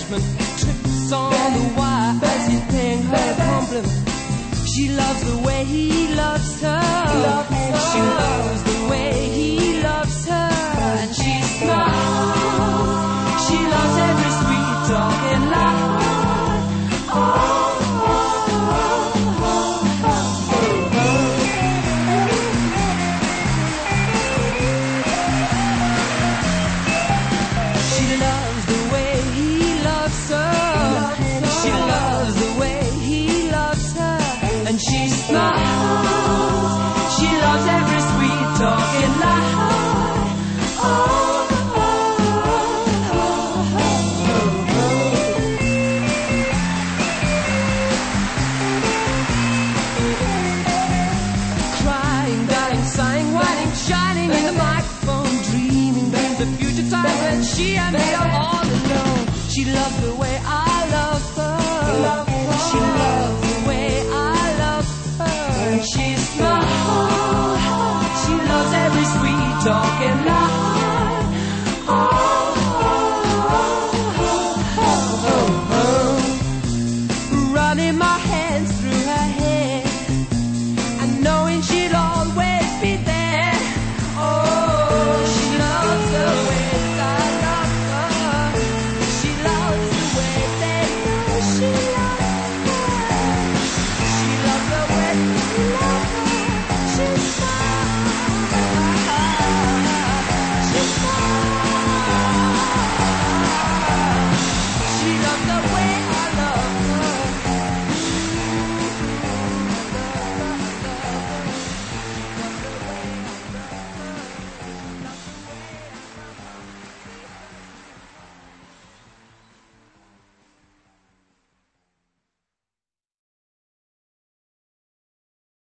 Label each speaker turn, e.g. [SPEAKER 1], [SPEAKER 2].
[SPEAKER 1] salesman trips on the wire as he's paying her a compliment. She loves the way he loves her. She loves the way he loves her. And she smiles. She loves every sweet talking lie. She loves the way he loves her. She loves the way he loves her. And she smiles. She loves every sweet talking lie. Crying, dying, sighing, whining, shining in the microphone, dreaming dreams of future times when she and me are all alone. She loves the way I love her. She loves the way I love her. And she smiles. She loves every sweet talking lie.